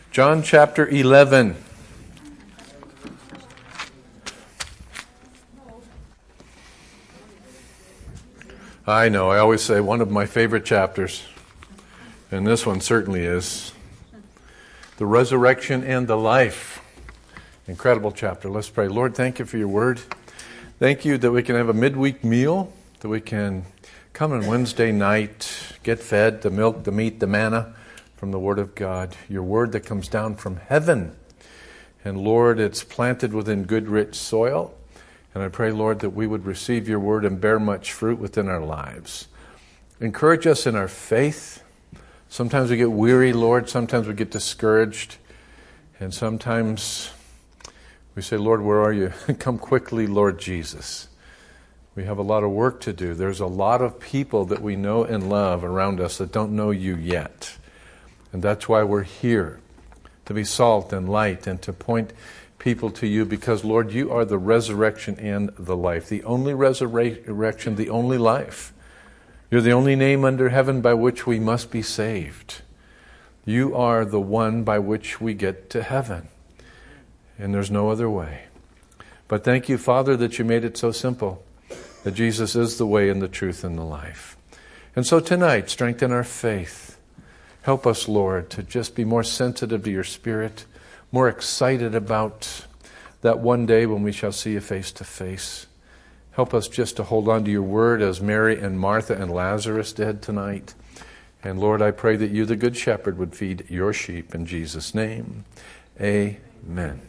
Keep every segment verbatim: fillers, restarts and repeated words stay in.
John chapter eleven. I know, I always say one of my favorite chapters, and this one certainly is. The resurrection and the life. Incredible chapter. Let's pray. Lord, thank you for your word. Thank you that we can have a midweek meal, that we can come on Wednesday night, get fed, the milk, the meat, the manna from the Word of God, your Word that comes down from heaven. And Lord, it's planted within good, rich soil. And I pray, Lord, that we would receive your Word and bear much fruit within our lives. Encourage us in our faith. Sometimes we get weary, Lord. Sometimes we get discouraged. And sometimes we say, Lord, where are you? Come quickly, Lord Jesus. We have a lot of work to do. There's a lot of people that we know and love around us that don't know you yet. And that's why we're here, to be salt and light and to point people to you because, Lord, you are the resurrection and the life, the only resurrection, the only life. You're the only name under heaven by which we must be saved. You are the one by which we get to heaven. And there's no other way. But thank you, Father, that you made it so simple, that Jesus is the way and the truth and the life. And so tonight, strengthen our faith. Help us, Lord, to just be more sensitive to your Spirit, more excited about that one day when we shall see you face to face. Help us just to hold on to your word as Mary and Martha and Lazarus did tonight. And Lord, I pray that you, the Good Shepherd, would feed your sheep in Jesus' name. Amen.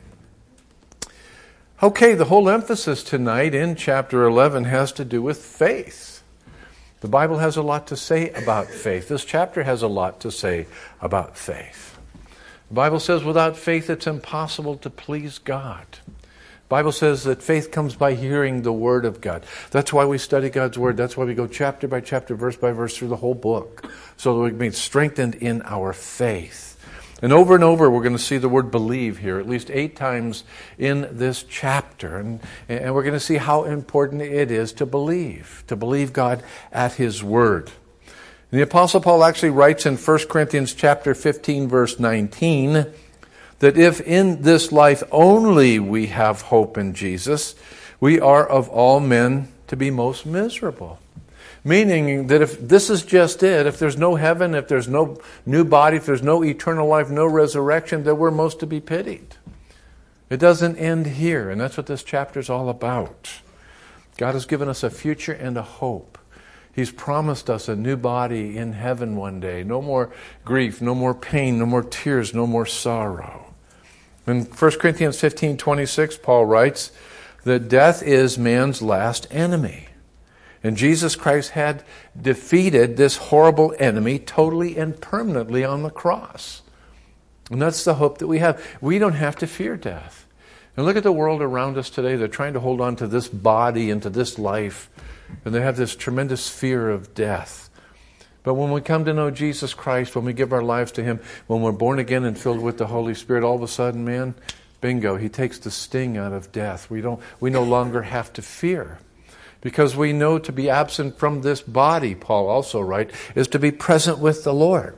Okay, the whole emphasis tonight in chapter eleven has to do with faith. The Bible has a lot to say about faith. This chapter has a lot to say about faith. The Bible says without faith it's impossible to please God. The Bible says that faith comes by hearing the Word of God. That's why we study God's Word. That's why we go chapter by chapter, verse by verse through the whole book, so that we can be strengthened in our faith. And over and over, we're going to see the word believe here, at least eight times in this chapter. And, and we're going to see how important it is to believe, to believe God at His Word. And the Apostle Paul actually writes in First Corinthians chapter fifteen, verse nineteen, that if in this life only we have hope in Jesus, we are of all men to be most miserable. Meaning that if this is just it, if there's no heaven, if there's no new body, if there's no eternal life, no resurrection, then we're most to be pitied. It doesn't end here, and that's what this chapter is all about. God has given us a future and a hope. He's promised us a new body in heaven one day. No more grief, no more pain, no more tears, no more sorrow. In First Corinthians fifteen twenty-six, Paul writes that death is man's last enemy. And Jesus Christ had defeated this horrible enemy totally and permanently on the cross. And that's the hope that we have. We don't have to fear death. And look at the world around us today. They're trying to hold on to this body and to this life. And they have this tremendous fear of death. But when we come to know Jesus Christ, when we give our lives to Him, when we're born again and filled with the Holy Spirit, all of a sudden, man, bingo, He takes the sting out of death. We don't. We no longer have to fear. Because we know to be absent from this body, Paul also writes, is to be present with the Lord.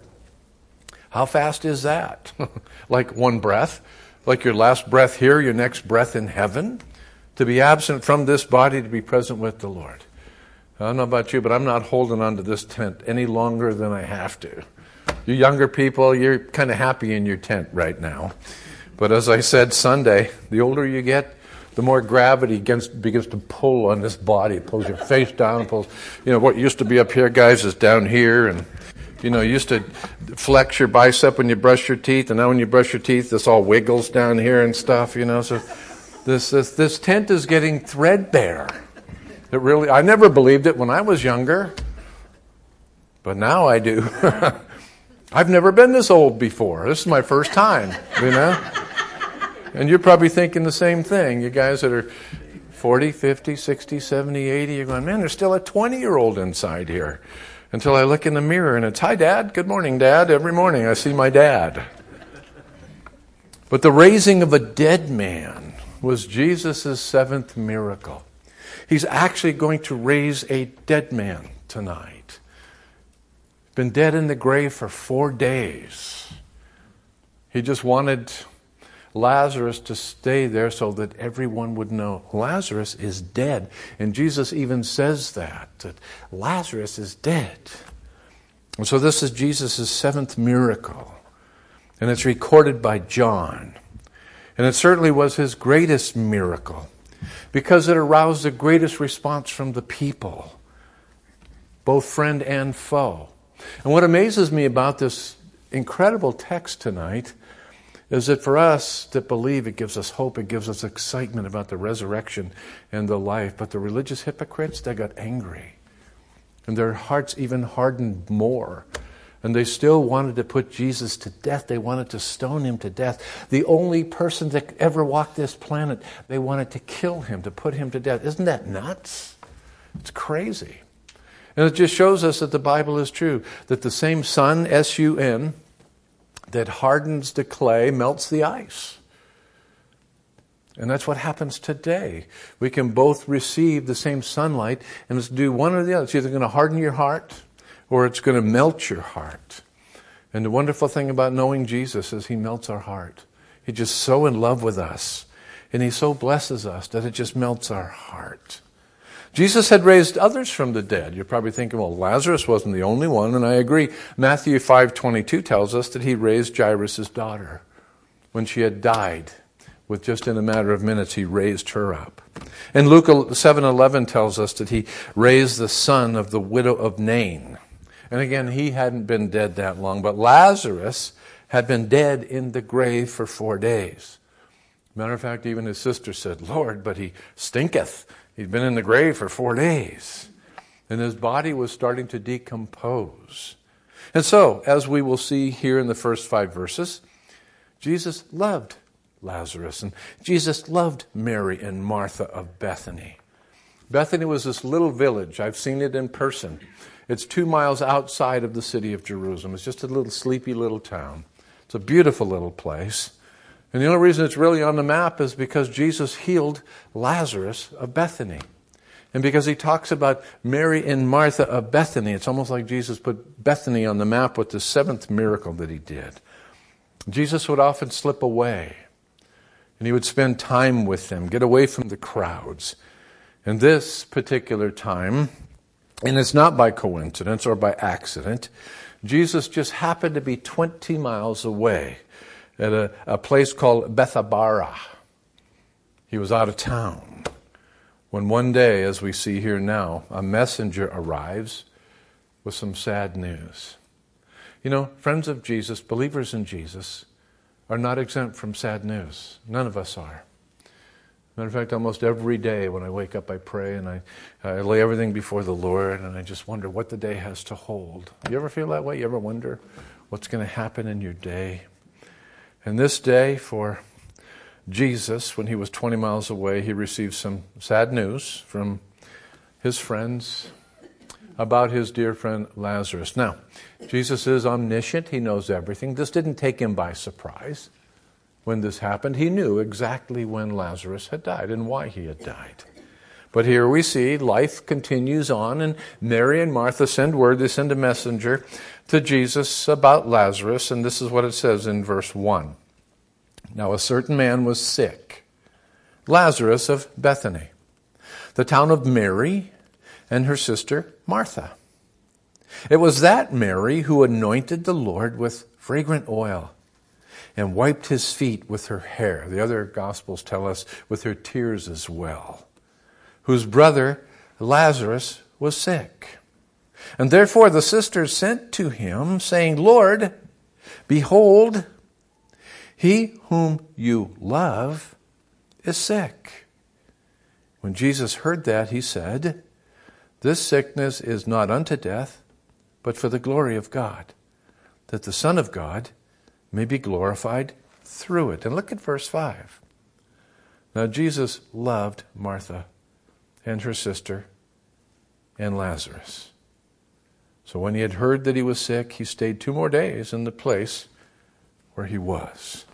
How fast is that? Like one breath? Like your last breath here, your next breath in heaven? To be absent from this body, to be present with the Lord. I don't know about you, but I'm not holding on to this tent any longer than I have to. You younger people, you're kind of happy in your tent right now. But as I said Sunday, the older you get, the more gravity begins, begins to pull on this body. It pulls your face down, pulls, you know, what used to be up here, guys, is down here. And, you know, you used to flex your bicep when you brush your teeth, and now when you brush your teeth, this all wiggles down here and stuff, you know. So this this, this tent is getting threadbare. It really, I never believed it when I was younger, but now I do. I've never been this old before. This is my first time, you know. And you're probably thinking the same thing. You guys that are forty, fifty, sixty, seventy, eighty, you're going, man, there's still a twenty-year-old inside here. Until I look in the mirror and it's, hi, Dad. Good morning, Dad. Every morning I see my dad. But the raising of a dead man was Jesus' seventh miracle. He's actually going to raise a dead man tonight. Been dead in the grave for four days. He just wanted Lazarus to stay there so that everyone would know Lazarus is dead. And Jesus even says that, that Lazarus is dead. And so this is Jesus' seventh miracle. And it's recorded by John. And it certainly was his greatest miracle because it aroused the greatest response from the people, both friend and foe. And what amazes me about this incredible text tonight is that for us that believe, it gives us hope, it gives us excitement about the resurrection and the life. But the religious hypocrites, they got angry. And their hearts even hardened more. And they still wanted to put Jesus to death. They wanted to stone him to death. The only person that ever walked this planet, they wanted to kill him, to put him to death. Isn't that nuts? It's crazy. And it just shows us that the Bible is true. That the same sun, S U N, that hardens the clay, melts the ice. And that's what happens today. We can both receive the same sunlight, and it's do one or the other. It's either going to harden your heart, or it's going to melt your heart. And the wonderful thing about knowing Jesus is he melts our heart. He's just so in love with us, and he so blesses us that it just melts our heart. Jesus had raised others from the dead. You're probably thinking, well, Lazarus wasn't the only one, and I agree. Matthew five twenty-two tells us that he raised Jairus' daughter when she had died. With just in a matter of minutes, he raised her up. And Luke seven eleven tells us that he raised the son of the widow of Nain. And again, he hadn't been dead that long, but Lazarus had been dead in the grave for four days. Matter of fact, even his sister said, Lord, but he stinketh. He'd been in the grave for four days. And his body was starting to decompose. And so, as we will see here in the first five verses, Jesus loved Lazarus. And Jesus loved Mary and Martha of Bethany. Bethany was this little village. I've seen it in person. It's two miles outside of the city of Jerusalem. It's just a little sleepy little town. It's a beautiful little place. And the only reason it's really on the map is because Jesus healed Lazarus of Bethany. And because he talks about Mary and Martha of Bethany, it's almost like Jesus put Bethany on the map with the seventh miracle that he did. Jesus would often slip away. And he would spend time with them, get away from the crowds. And this particular time, and it's not by coincidence or by accident, Jesus just happened to be twenty miles away at a, a place called Bethabara. He was out of town. When one day, as we see here now, a messenger arrives with some sad news. You know, friends of Jesus, believers in Jesus, are not exempt from sad news. None of us are. Matter of fact, almost every day when I wake up, I pray and I, I lay everything before the Lord, and I just wonder what the day has to hold. You ever feel that way? You ever wonder what's going to happen in your day? And this day for Jesus, when he was twenty miles away, he received some sad news from his friends about his dear friend Lazarus. Now, Jesus is omniscient. He knows everything. This didn't take him by surprise. When this happened, he knew exactly when Lazarus had died and why he had died. But here we see life continues on, and Mary and Martha send word, they send a messenger to Jesus about Lazarus, and this is what it says in verse one. Now a certain man was sick, Lazarus of Bethany, the town of Mary and her sister Martha. It was that Mary who anointed the Lord with fragrant oil and wiped his feet with her hair. The other Gospels tell us with her tears as well. Whose brother Lazarus was sick. And therefore the sisters sent to him, saying, Lord, behold, he whom you love is sick. When Jesus heard that, he said, This sickness is not unto death, but for the glory of God, that the Son of God may be glorified through it. And look at verse five. Now Jesus loved Martha and her sister and Lazarus. So when he had heard that he was sick, he stayed two more days in the place where he was.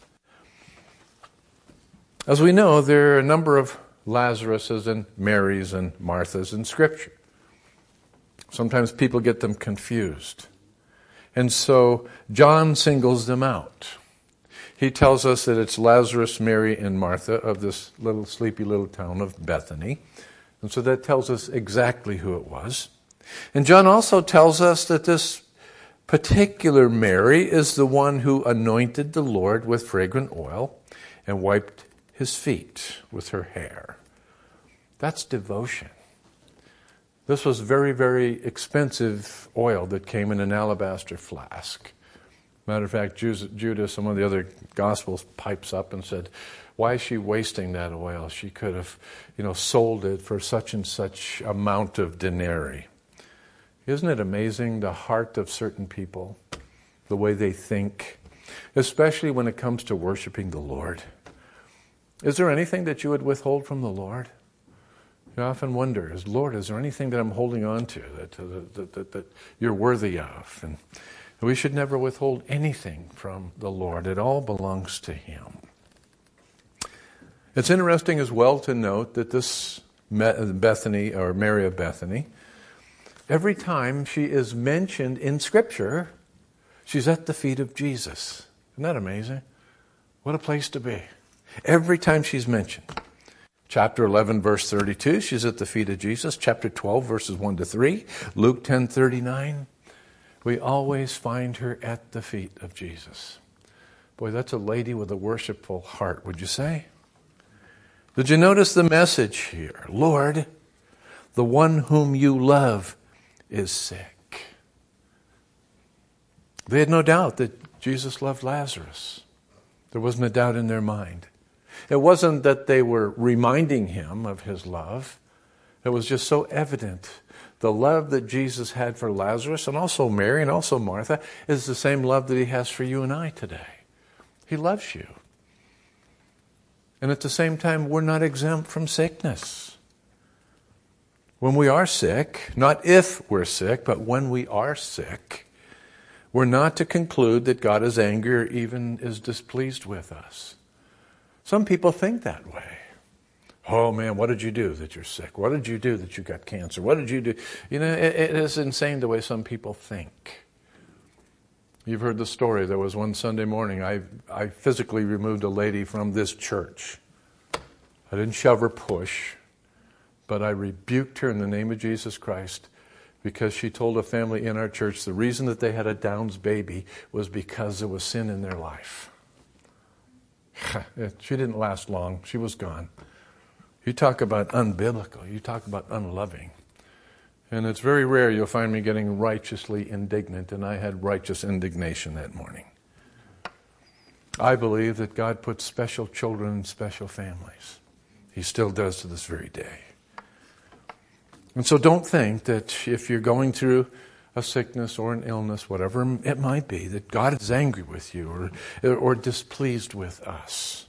As we know, there are a number of Lazaruses and Marys and Marthas in Scripture. Sometimes people get them confused. And so John singles them out. he tells us that it's Lazarus, Mary, and Martha of this little sleepy little town of Bethany. And so that tells us exactly who it was. And John also tells us that this particular Mary is the one who anointed the Lord with fragrant oil and wiped his feet with her hair. That's devotion. This was very, very expensive oil that came in an alabaster flask. Matter of fact, Judas, some of the other Gospels, pipes up and said, why is she wasting that oil? She could have, you know, sold it for such and such amount of denarii. Isn't it amazing the heart of certain people, the way they think, especially when it comes to worshiping the Lord? Is there anything that you would withhold from the Lord? You often wonder, is Lord, is there anything that I'm holding on to that, that, that, that, that you're worthy of? And we should never withhold anything from the Lord. It all belongs to Him. It's interesting as well to note that this Bethany, or Mary of Bethany, every time she is mentioned in Scripture, she's at the feet of Jesus. Isn't that amazing? What a place to be. Every time she's mentioned. Chapter eleven, verse thirty-two, she's at the feet of Jesus. Chapter twelve, verses one to three. Luke ten, thirty-nine. We always find her at the feet of Jesus. Boy, that's a lady with a worshipful heart, would you say? Did you notice the message here? Lord, the one whom you love is sick. They had no doubt that Jesus loved Lazarus. There wasn't a doubt in their mind. It wasn't that they were reminding him of his love. It was just so evident. The love that Jesus had for Lazarus, and also Mary, and also Martha, is the same love that he has for you and I today. He loves you. And at the same time, we're not exempt from sickness. When we are sick, not if we're sick, but when we are sick, we're not to conclude that God is angry or even is displeased with us. Some people think that way. Oh man, what did you do that you're sick? What did you do that you got cancer? What did you do? You know, it, it is insane the way some people think. You've heard the story. There was one Sunday morning, I, I physically removed a lady from this church. I didn't shove or push, but I rebuked her in the name of Jesus Christ because she told a family in our church the reason that they had a Downs baby was because there was sin in their life. She didn't last long. She was gone. You talk about unbiblical. You talk about unloving. And it's very rare you'll find me getting righteously indignant, and I had righteous indignation that morning. I believe that God puts special children in special families. He still does to this very day. And so don't think that if you're going through a sickness or an illness, whatever it might be, that God is angry with you or, or displeased with us.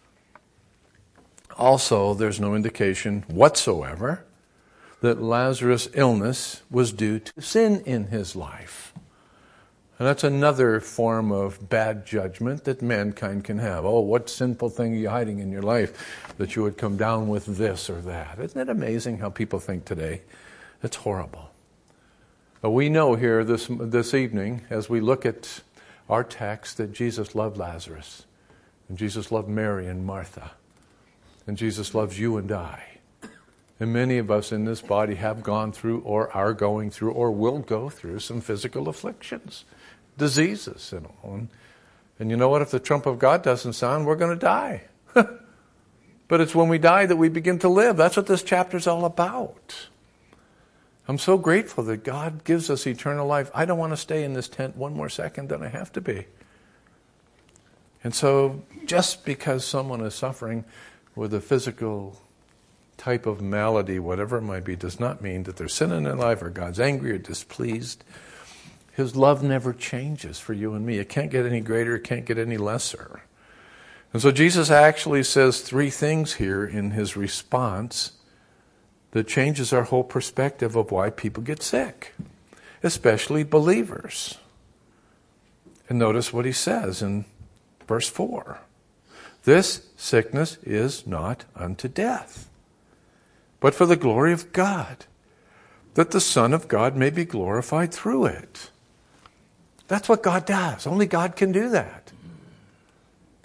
Also, there's no indication whatsoever that Lazarus' illness was due to sin in his life. And that's another form of bad judgment that mankind can have. Oh, what sinful thing are you hiding in your life that you would come down with this or that? Isn't it amazing how people think today? It's horrible. But we know here this, this evening, as we look at our text, that Jesus loved Lazarus. And Jesus loved Mary and Martha. And Jesus loves you and I. And many of us in this body have gone through or are going through or will go through some physical afflictions, diseases and all. And, and you know what? If the trump of God doesn't sound, we're going to die. But it's when we die that we begin to live. That's what this chapter is all about. I'm so grateful that God gives us eternal life. I don't want to stay in this tent one more second than I have to be. And so just because someone is suffering with a physical type of malady, whatever it might be, does not mean that there's sin in their life or God's angry or displeased. His love never changes for you and me. It can't get any greater. It can't get any lesser. And so Jesus actually says three things here in his response that changes our whole perspective of why people get sick, especially believers. And notice what he says in verse four. This sickness is not unto death, but for the glory of God, that the Son of God may be glorified through it. That's what God does. Only God can do that.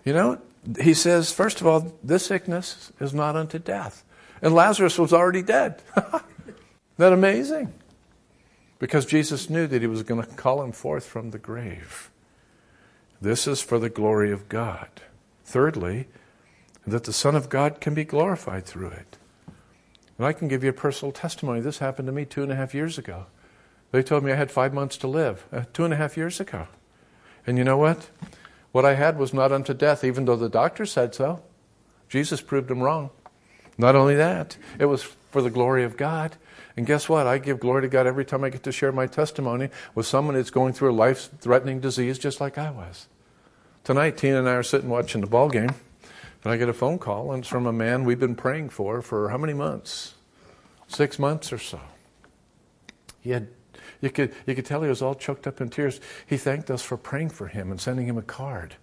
You know, he says, first of all, this sickness is not unto death. And Lazarus was already dead. Isn't that amazing? Because Jesus knew that he was going to call him forth from the grave. This is for the glory of God. Thirdly, that the Son of God can be glorified through it. And I can give you a personal testimony. This happened to me two and a half years ago. They told me I had five months to live. Uh, two and a half years ago. And you know what? What I had was not unto death, even though the doctor said so. Jesus proved them wrong. Not only that, it was for the glory of God. And guess what? I give glory to God every time I get to share my testimony with someone that's going through a life-threatening disease just like I was. Tonight, Tina and I are sitting watching the ball game, and I get a phone call, and it's from a man we've been praying for for how many months? Six months or so. He had, you could, you could tell he was all choked up in tears. He thanked us for praying for him and sending him a card.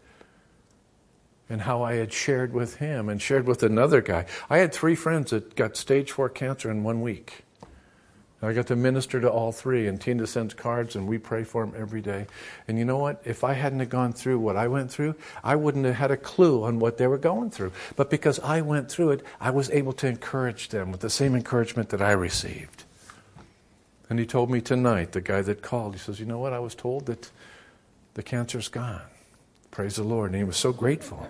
And how I had shared with him and shared with another guy. I had three friends that got stage four cancer in one week. I got to minister to all three, and Tina sends cards, and we pray for them every day. And you know what? If I hadn't have gone through what I went through, I wouldn't have had a clue on what they were going through. But because I went through it, I was able to encourage them with the same encouragement that I received. And he told me tonight, the guy that called, he says, you know what? I was told that the cancer's gone. Praise the Lord. And he was so grateful.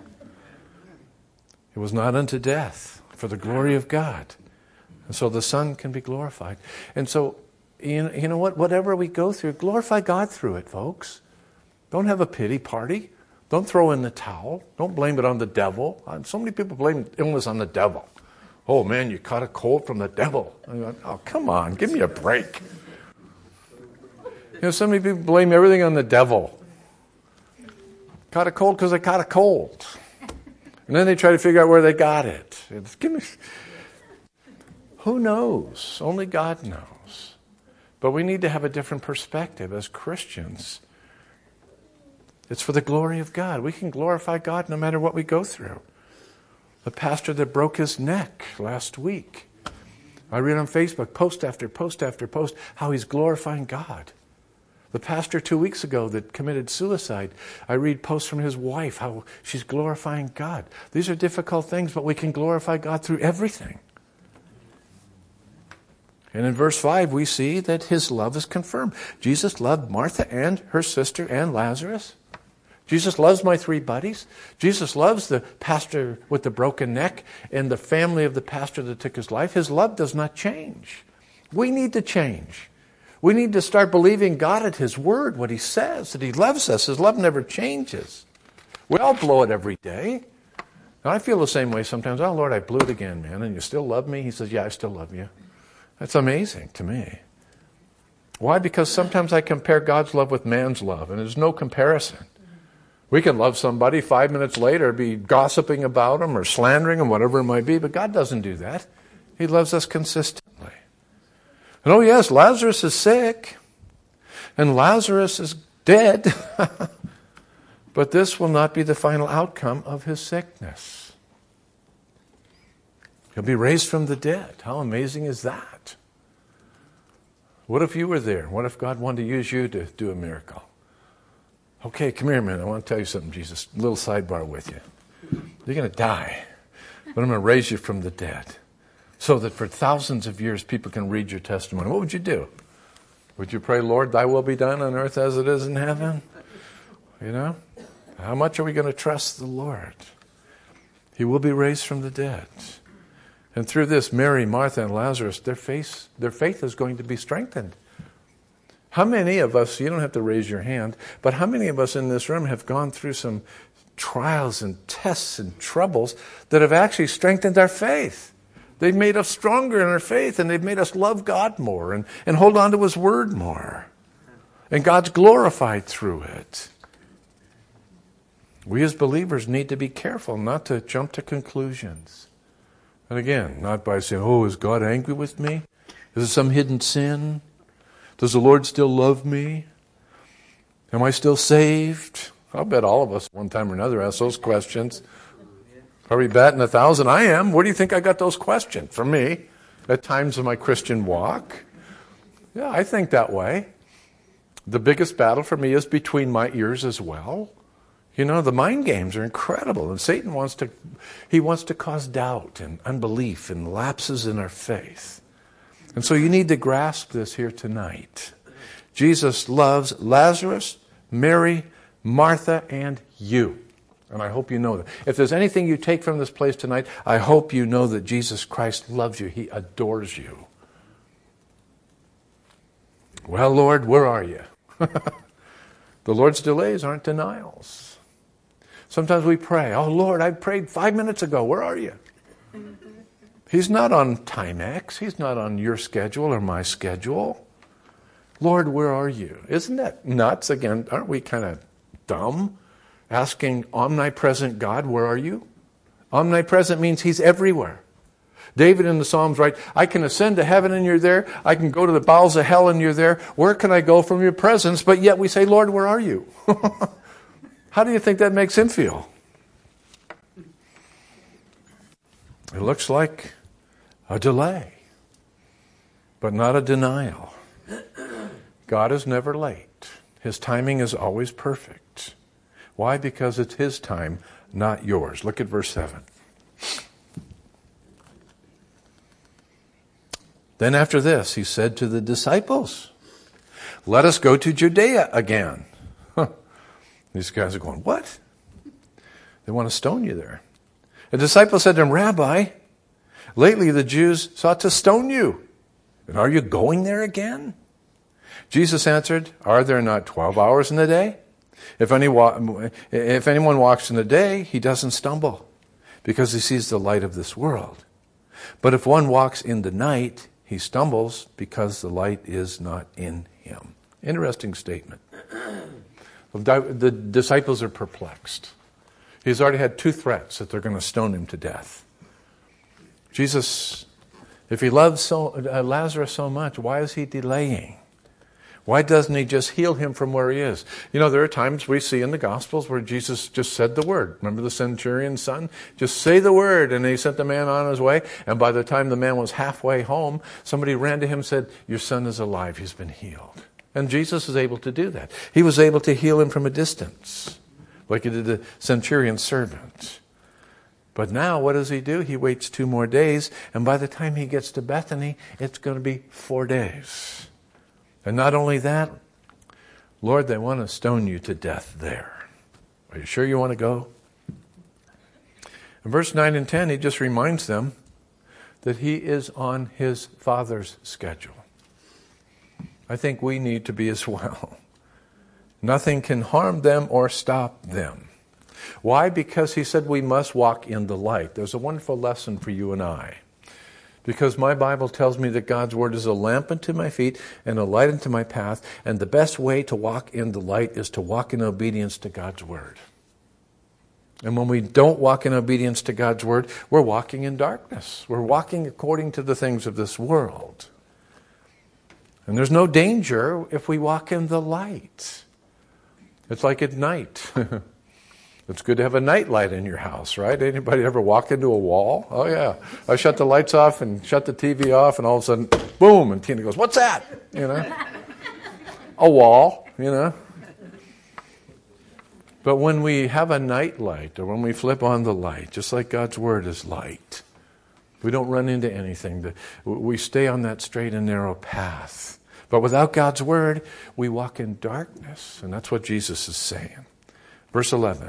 It was not unto death, for the glory of God. And so the Son can be glorified. And so, you know, you know what? Whatever we go through, glorify God through it, folks. Don't have a pity party. Don't throw in the towel. Don't blame it on the devil. So many people blame illness on the devil. Oh, man, you caught a cold from the devil. Go, oh, come on, give me a break. You know, so many people blame everything on the devil. Caught a cold because I caught a cold. And then they try to figure out where they got it. It's, give me... Who knows? Only God knows. But we need to have a different perspective as Christians. It's for the glory of God. We can glorify God no matter what we go through. The pastor that broke his neck last week. I read on Facebook, post after post after post, how he's glorifying God. The pastor two weeks ago that committed suicide, I read posts from his wife, how she's glorifying God. These are difficult things, but we can glorify God through everything. And in verse five, we see that his love is confirmed. Jesus loved Martha and her sister and Lazarus. Jesus loves my three buddies. Jesus loves the pastor with the broken neck and the family of the pastor that took his life. His love does not change. We need to change. We need to start believing God at his word, what he says, that he loves us. His love never changes. We all blow it every day. And I feel the same way sometimes. Oh, Lord, I blew it again, man. And you still love me? He says, yeah, I still love you. That's amazing to me. Why? Because sometimes I compare God's love with man's love, and there's no comparison. We can love somebody five minutes later, be gossiping about them or slandering them, whatever it might be, but God doesn't do that. He loves us consistently. And oh yes, Lazarus is sick, and Lazarus is dead, but this will not be the final outcome of his sickness. He'll be raised from the dead. How amazing is that? What if you were there? What if God wanted to use you to do a miracle? Okay, come here, man. I want to tell you something, Jesus. A little sidebar with you. You're going to die, but I'm going to raise you from the dead so that for thousands of years people can read your testimony. What would you do? Would you pray, Lord, thy will be done on earth as it is in heaven? You know? How much are we going to trust the Lord? He will be raised from the dead. And through this, Mary, Martha, and Lazarus, their faith, their faith is going to be strengthened. How many of us, you don't have to raise your hand, but how many of us in this room have gone through some trials and tests and troubles that have actually strengthened our faith? They've made us stronger in our faith, and they've made us love God more and, and hold on to his word more. And God's glorified through it. We as believers need to be careful not to jump to conclusions. And again, not by saying, oh, is God angry with me? Is it some hidden sin? Does the Lord still love me? Am I still saved? I'll bet all of us one time or another ask those questions. Probably batting a thousand. I am. Where do you think I got those questions? From me, at times of my Christian walk. Yeah, I think that way. The biggest battle for me is between my ears as well. You know, the mind games are incredible. And Satan wants to, he wants to cause doubt and unbelief and lapses in our faith. And so you need to grasp this here tonight. Jesus loves Lazarus, Mary, Martha, and you. And I hope you know that. If there's anything you take from this place tonight, I hope you know that Jesus Christ loves you. He adores you. Well, Lord, where are you? The Lord's delays aren't denials. Sometimes we pray, oh, Lord, I prayed five minutes ago. Where are you? He's not on Timex. He's not on your schedule or my schedule. Lord, where are you? Isn't that nuts? Again, aren't we kind of dumb? Asking omnipresent God, where are you? Omnipresent means he's everywhere. David in the Psalms writes, I can ascend to heaven and you're there. I can go to the bowels of hell and you're there. Where can I go from your presence? But yet we say, Lord, where are you? How do you think that makes him feel? It looks like a delay, but not a denial. God is never late. His timing is always perfect. Why? Because it's his time, not yours. Look at verse seven. Then after this, he said to the disciples, let us go to Judea again. Huh. These guys are going, what? They want to stone you there. A disciple said to him, Rabbi, lately the Jews sought to stone you. And are you going there again? Jesus answered, are there not twelve hours in the day? If, any wa- if anyone walks in the day, he doesn't stumble, because he sees the light of this world. But if one walks in the night, he stumbles because the light is not in him. Interesting statement. The disciples are perplexed. He's already had two threats that they're going to stone him to death. Jesus, if he loves so, uh, Lazarus so much, why is he delaying? Why doesn't he just heal him from where he is? You know, there are times we see in the Gospels where Jesus just said the word. Remember the centurion's son? Just say the word, and he sent the man on his way. And by the time the man was halfway home, somebody ran to him and said, your son is alive, he's been healed. And Jesus is able to do that. He was able to heal him from a distance, like he did the centurion's servant. But now, what does he do? He waits two more days, and by the time he gets to Bethany, it's going to be four days. And not only that, Lord, they want to stone you to death there. Are you sure you want to go? In verse nine and ten, he just reminds them that he is on his Father's schedule. I think we need to be as well. Nothing can harm them or stop them. Why? Because he said we must walk in the light. There's a wonderful lesson for you and I. Because my Bible tells me that God's Word is a lamp unto my feet and a light unto my path. And the best way to walk in the light is to walk in obedience to God's Word. And when we don't walk in obedience to God's Word, we're walking in darkness. We're walking according to the things of this world. And there's no danger if we walk in the light. It's like at night. It's good to have a night light in your house, right? Anybody ever walk into a wall? Oh, yeah. I shut the lights off and shut the T V off, and all of a sudden, boom, and Tina goes, what's that? You know? A wall, you know? But when we have a night light, or when we flip on the light, just like God's Word is light, we don't run into anything. We stay on that straight and narrow path. But without God's Word, we walk in darkness, and that's what Jesus is saying. Verse eleven.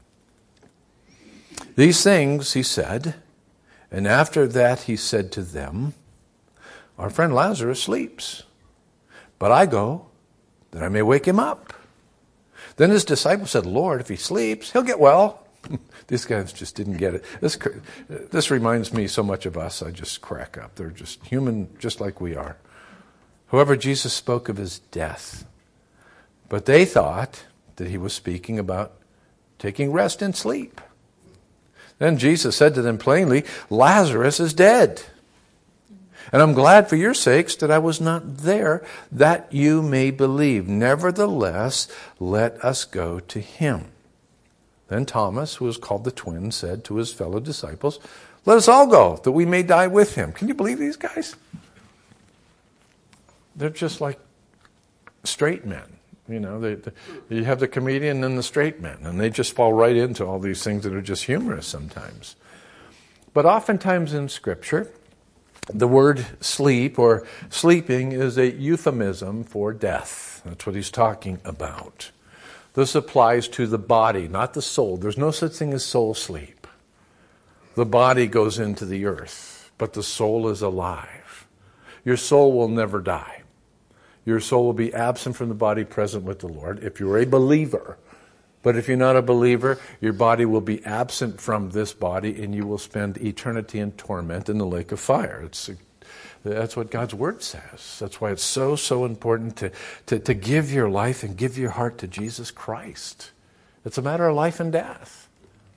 These things he said, and after that he said to them, our friend Lazarus sleeps, but I go that I may wake him up. Then his disciples said, Lord, if he sleeps, he'll get well. These guys just didn't get it. This, this reminds me so much of us, I just crack up. They're just human, just like we are. However, Jesus spoke of his death, but they thought that he was speaking about taking rest and sleep. Then Jesus said to them plainly, Lazarus is dead. And I'm glad for your sakes that I was not there, that you may believe. Nevertheless, let us go to him. Then Thomas, who was called the twin, said to his fellow disciples, let us all go, that we may die with him. Can you believe these guys? They're just like straight men. You know, they, they, you have the comedian and the straight man, and they just fall right into all these things that are just humorous sometimes. But oftentimes in Scripture, the word sleep or sleeping is a euphemism for death. That's what he's talking about. This applies to the body, not the soul. There's no such thing as soul sleep. The body goes into the earth, but the soul is alive. Your soul will never die. Your soul will be absent from the body, present with the Lord, if you're a believer. But if you're not a believer, your body will be absent from this body, and you will spend eternity in torment in the lake of fire. It's, that's what God's Word says. That's why it's so, so important to, to, to give your life and give your heart to Jesus Christ. It's a matter of life and death.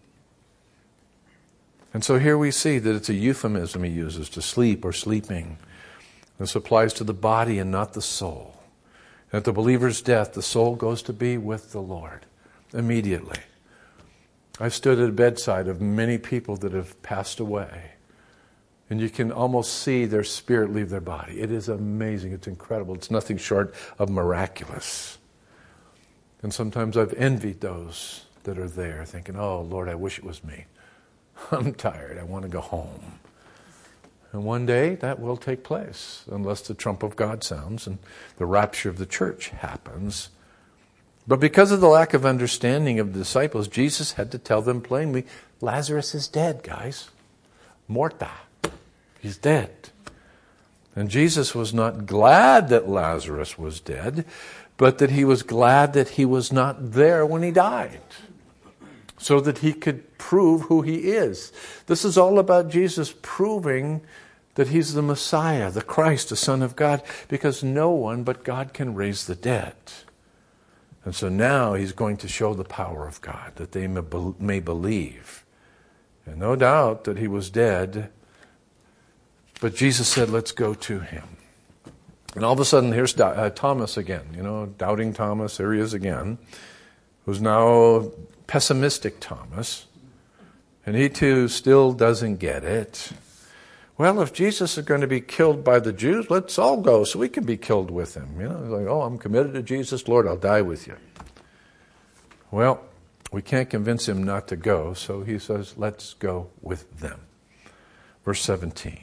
And so here we see that it's a euphemism he uses to sleep or sleeping. This applies to the body and not the soul. At the believer's death, the soul goes to be with the Lord immediately. I've stood at the bedside of many people that have passed away, and you can almost see their spirit leave their body. It is amazing. It's incredible. It's nothing short of miraculous. And sometimes I've envied those that are there, thinking, oh, Lord, I wish it was me. I'm tired. I want to go home. And one day that will take place, unless the trump of God sounds and the rapture of the church happens. But because of the lack of understanding of the disciples, Jesus had to tell them plainly, Lazarus is dead, guys. Morta. He's dead. And Jesus was not glad that Lazarus was dead, but that he was glad that he was not there when he died, so that he could prove who he is. This is all about Jesus proving that he's the Messiah, the Christ, the Son of God, because no one but God can raise the dead. And so now he's going to show the power of God, that they may believe. And no doubt that he was dead, but Jesus said, let's go to him. And all of a sudden, here's uh, Thomas again, you know, doubting Thomas, there he is again, who's now pessimistic Thomas. And he too still doesn't get it. Well, if Jesus is going to be killed by the Jews, let's all go so we can be killed with him. You know, he's like, oh, I'm committed to Jesus. Lord, I'll die with you. Well, we can't convince him not to go, so he says, let's go with them. Verse seventeen.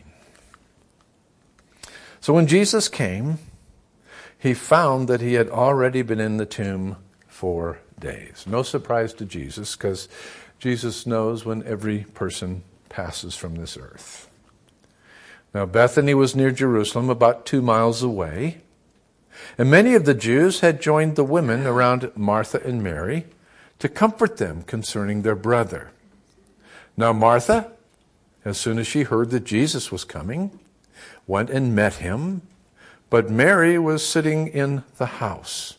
So when Jesus came, he found that he had already been in the tomb four days. No surprise to Jesus, because Jesus knows when every person passes from this earth. Now, Bethany was near Jerusalem, about two miles away. And many of the Jews had joined the women around Martha and Mary to comfort them concerning their brother. Now, Martha, as soon as she heard that Jesus was coming, went and met him, but Mary was sitting in the house.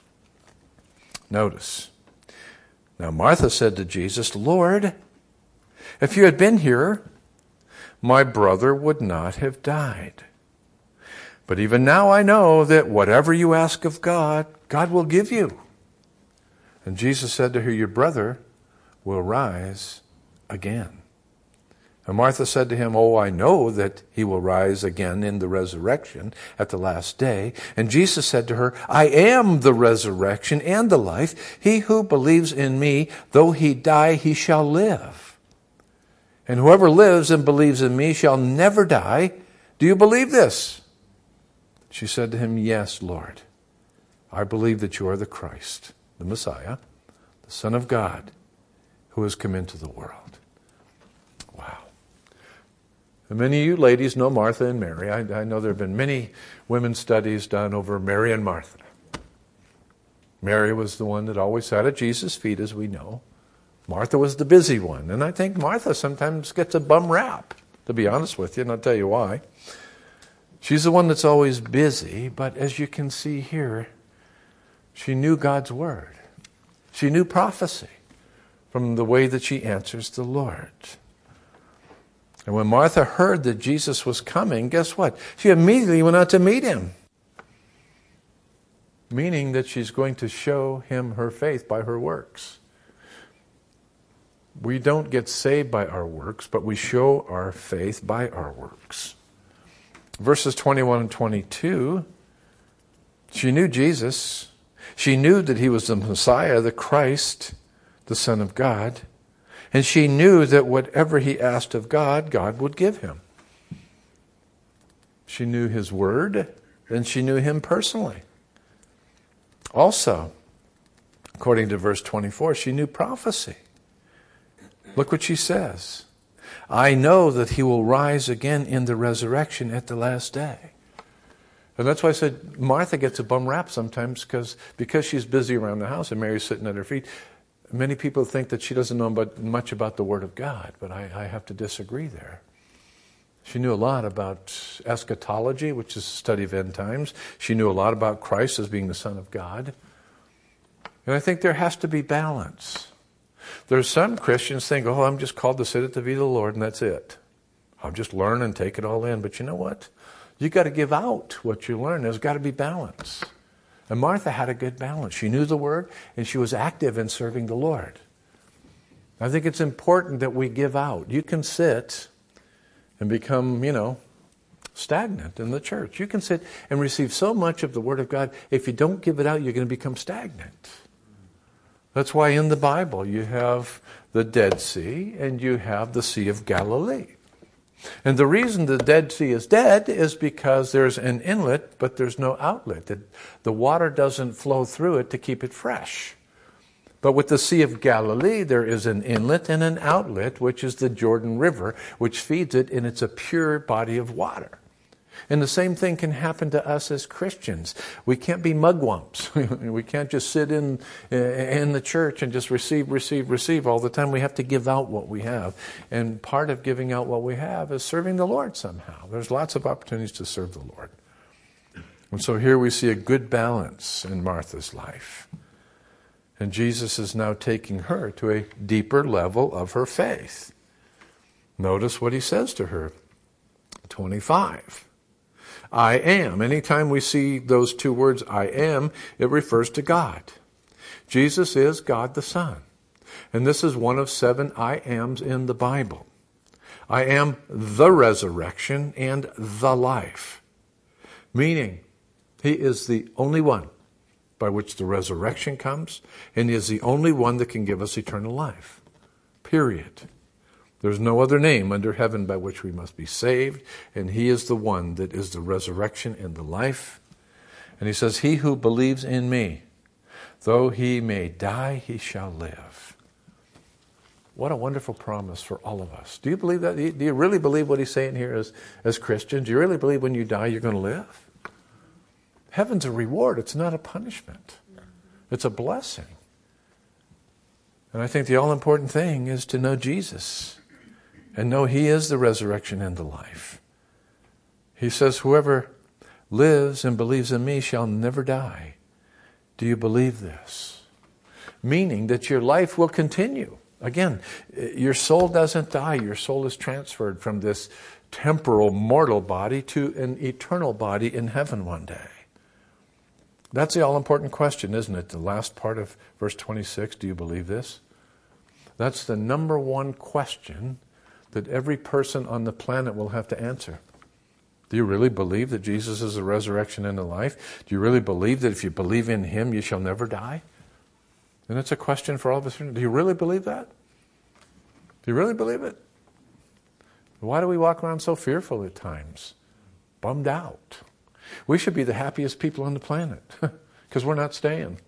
Notice. Now, Martha said to Jesus, Lord, if you had been here, my brother would not have died. But even now I know that whatever you ask of God, God will give you. And Jesus said to her, your brother will rise again. And Martha said to him, oh, I know that he will rise again in the resurrection at the last day. And Jesus said to her, I am the resurrection and the life. He who believes in me, though he die, he shall live. And whoever lives and believes in me shall never die. Do you believe this? She said to him, yes, Lord. I believe that you are the Christ, the Messiah, the Son of God, who has come into the world. Wow. And many of you ladies know Martha and Mary. I, I know there have been many women's studies done over Mary and Martha. Mary was the one that always sat at Jesus' feet, as we know. Martha was the busy one. And I think Martha sometimes gets a bum rap, to be honest with you, and I'll tell you why. She's the one that's always busy, but as you can see here, she knew God's word. She knew prophecy from the way that she answers the Lord. And when Martha heard that Jesus was coming, guess what? She immediately went out to meet him. Meaning that she's going to show him her faith by her works. We don't get saved by our works, but we show our faith by our works. Verses twenty-one and twenty-two, she knew Jesus, She knew that he was the Messiah, the Christ, the Son of God. And she knew that whatever he asked of God, God would give him. She knew his word, and she knew him personally. Also, according to verse twenty-four, she knew prophecy. Look what she says. I know that he will rise again in the resurrection at the last day. And that's why I said Martha gets a bum rap sometimes, because because she's busy around the house and Mary's sitting at her feet. Many people think that she doesn't know about, much about the Word of God, but I, I have to disagree there. She knew a lot about eschatology, which is the study of end times. She knew a lot about Christ as being the Son of God. And I think there has to be balance. There's some Christians think, oh, I'm just called to sit at the feet of the Lord and that's it. I'll just learn and take it all in. But you know what? You got to give out what you learn. There's got to be balance. And Martha had a good balance. She knew the Word and she was active in serving the Lord. I think it's important that we give out. You can sit and become, you know, stagnant in the church. You can sit and receive so much of the Word of God. If you don't give it out, you're going to become stagnant. That's why in the Bible you have the Dead Sea and you have the Sea of Galilee. And the reason the Dead Sea is dead is because there's an inlet, but there's no outlet. The, the water doesn't flow through it to keep it fresh. But with the Sea of Galilee, there is an inlet and an outlet, which is the Jordan River, which feeds it, and it's a pure body of water. And the same thing can happen to us as Christians. We can't be mugwumps. We can't just sit in in the church and just receive, receive, receive all the time. We have to give out what we have. And part of giving out what we have is serving the Lord somehow. There's lots of opportunities to serve the Lord. And so here we see a good balance in Martha's life. And Jesus is now taking her to a deeper level of her faith. Notice what he says to her. twenty-five. I am. Anytime we see those two words, I am, it refers to God. Jesus is God the Son. And this is one of seven I ams in the Bible. I am the resurrection and the life. Meaning, he is the only one by which the resurrection comes, and he is the only one that can give us eternal life. Period. There's no other name under heaven by which we must be saved, and he is the one that is the resurrection and the life. And he says, he who believes in me, though he may die, he shall live. What a wonderful promise for all of us. Do you believe that? Do you really believe what he's saying here as, as Christians? Do you really believe when you die you're going to live? Heaven's a reward. It's not a punishment. It's a blessing. And I think the all-important thing is to know Jesus and know he is the resurrection and the life. He says, whoever lives and believes in me shall never die. Do you believe this? Meaning that your life will continue. Again, your soul doesn't die. Your soul is transferred from this temporal, mortal body to an eternal body in heaven one day. That's the all-important question, isn't it? The last part of verse twenty-six, do you believe this? That's the number one question that every person on the planet will have to answer. Do you really believe that Jesus is the resurrection and the life? Do you really believe that if you believe in him, you shall never die? And it's a question for all of us. Do you really believe that? Do you really believe it? Why do we walk around so fearful at times? Bummed out. We should be the happiest people on the planet because we're not staying.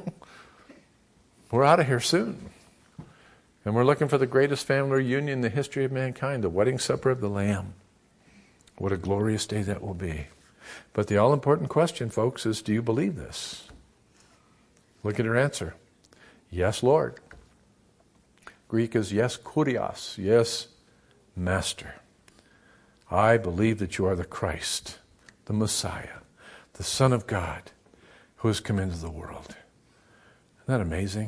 We're out of here soon. And we're looking for the greatest family reunion in the history of mankind, the wedding supper of the Lamb. What a glorious day that will be. But the all-important question, folks, is do you believe this? Look at her answer. Yes, Lord. Greek is yes, kurios. Yes, Master. I believe that you are the Christ, the Messiah, the Son of God, who has come into the world. Isn't that amazing?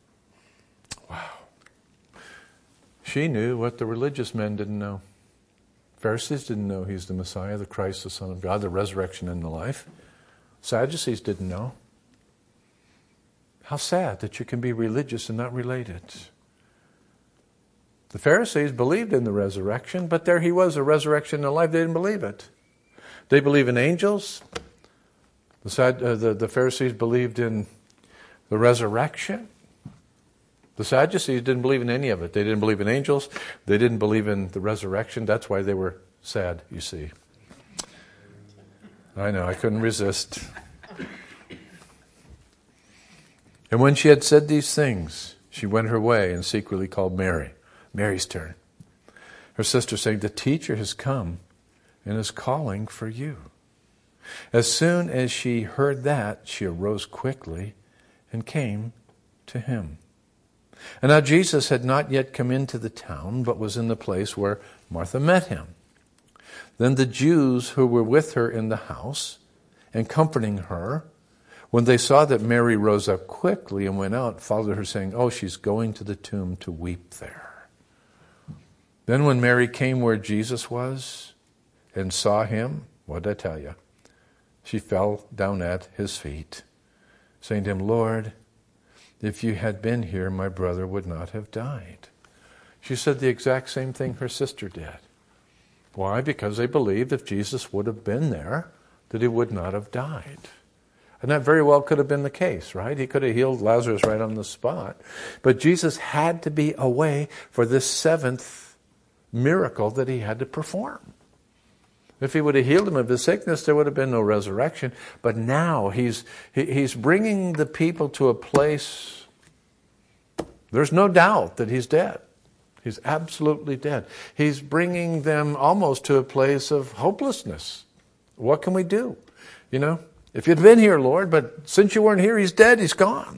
Wow. She knew what the religious men didn't know. Pharisees didn't know he's the Messiah, the Christ, the Son of God, the resurrection and the life. Sadducees didn't know. How sad that you can be religious and not related. The Pharisees believed in the resurrection, but there he was, a resurrection and a life. They didn't believe it. They believe in angels. The, uh, the, the Pharisees believed in The resurrection. The Sadducees didn't believe in any of it. They didn't believe in angels. They didn't believe in the resurrection. That's why they were sad, you see. I know, I couldn't resist. And when she had said these things, she went her way and secretly called Mary. Mary's turn. Her sister saying, the teacher has come and is calling for you. As soon as she heard that, she arose quickly and came to him. And now Jesus had not yet come into the town, but was in the place where Martha met him. Then the Jews who were with her in the house and comforting her, when they saw that Mary rose up quickly and went out, followed her, saying, oh, she's going to the tomb to weep there. Then when Mary came where Jesus was and saw him, what did I tell you? She fell down at his feet, saying to him, Lord, if you had been here, my brother would not have died. She said the exact same thing her sister did. Why? Because they believed if Jesus would have been there, that he would not have died. And that very well could have been the case, right? He could have healed Lazarus right on the spot. But Jesus had to be away for this seventh miracle that he had to perform. If he would have healed him of his sickness, there would have been no resurrection. But now he's he, he's bringing the people to a place, there's no doubt that he's dead. He's absolutely dead. He's bringing them almost to a place of hopelessness. What can we do? You know, if you'd been here, Lord, but since you weren't here, he's dead, he's gone.